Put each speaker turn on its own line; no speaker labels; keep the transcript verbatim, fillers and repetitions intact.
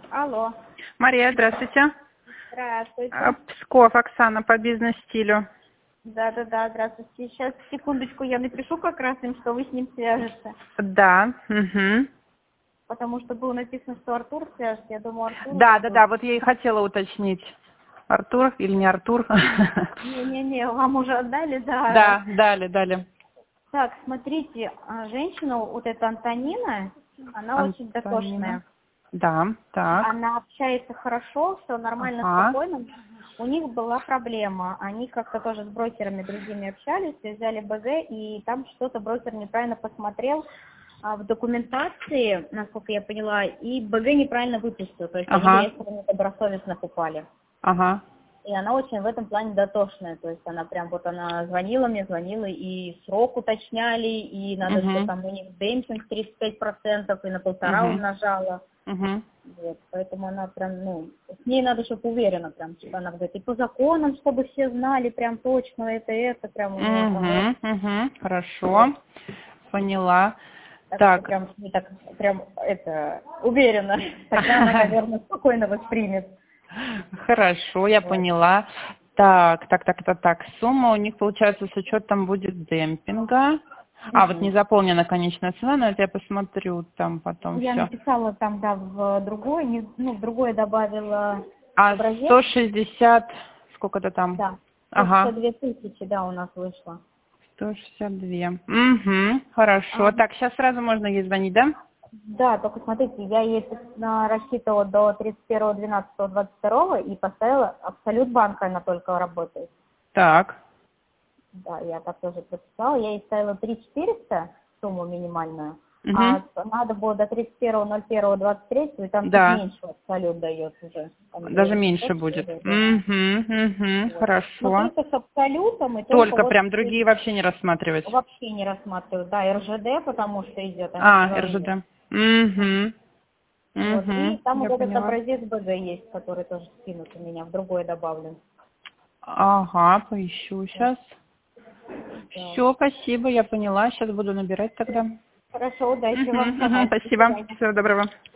Алло.
Мария, здравствуйте.
Здравствуйте.
А, Псков, Оксана, по бизнес-стилю.
Да-да-да, здравствуйте. Сейчас, секундочку, я напишу как раз им, что вы с ним свяжете.
Да. Угу.
Потому что было написано, что Артур свяжет. Я думаю, Артур
Да,
уже
да,
будет.
да, вот я и хотела уточнить. Артур или не Артур?
Не-не-не, вам уже отдали, да.
Да, дали, дали.
Так, смотрите, а, женщина, вот эта Антонина, она очень
Антонина.
дотошная.
Да, так.
Она общается хорошо, все нормально,
Ага.
спокойно. У них была проблема. Они как-то тоже с брокерами другими общались, взяли БГ, и там что-то брокер неправильно посмотрел а, в документации, насколько я поняла, и БГ неправильно выпустил. То есть они в
Ага.
реестр недобросовестных упали.
Ага.
И она очень в этом плане дотошная. То есть она прям вот она звонила мне, звонила, и срок уточняли, и надо,
Угу.
что там у них демпинг тридцать пять процентов, и на полтора
Угу.
умножала.
Угу.
Вот, поэтому она прям, ну, с ней надо, чтобы уверена, прям, чтобы она говорит, и по законам, чтобы все знали, прям точно это, это, прям у нее там, вот.
Угу. Угу. Хорошо. Поняла.
Так что
Так.
прям, не так, прям, это, уверена, тогда она, наверное, спокойно воспримет.
Хорошо, я
Вот.
поняла. Так, так, так, так, так. Сумма у них, получается, с учетом будет демпинга. А, вот не
Мгм.
заполнена конечная цена, но это я посмотрю там потом
Я
все.
написала там, да, в другое, не, ну, в другое добавила
А
образец,
сто шестьдесят, сколько-то там?
да, сто шестьдесят
Ага,
две тысячи, да, у нас вышло.
сто шестьдесят два. Угу, хорошо.
А,
Так, сейчас сразу можно ей звонить, да?
Да, только смотрите, я ей на- рассчитывала до тридцать первого двенадцатого двадцать второго и поставила Абсолют банк, она только работает.
Так.
Да, я так тоже прописала. Я ей ставила три четыреста, сумму минимальную,
Угу.
а надо было до тридцать первого ноль первого двадцать третьего, и там чуть
Да,
меньше Абсолют дает уже. Там
даже
две
меньше
восемьсот,
будет.
что ли, да.
Угу, угу,
Вот. Но
хорошо.
только с Абсолютом, и только
Только
вот
прям другие вообще не рассматривать.
вообще не рассматривают. Да, РЖД, потому что идет, они
А,
сказали нет.
РЖД. Угу.
Вот. И
Угу.
там
Я
вот этот
поняла.
образец БГ есть, который тоже скинут у меня, в другое добавлен.
Ага, поищу
Вот.
сейчас.
Да.
Все, спасибо, я поняла. Сейчас буду набирать тогда.
Хорошо, удачи
Угу,
вам.
угу,
Ага, до
спасибо.
свидания.
Всего доброго.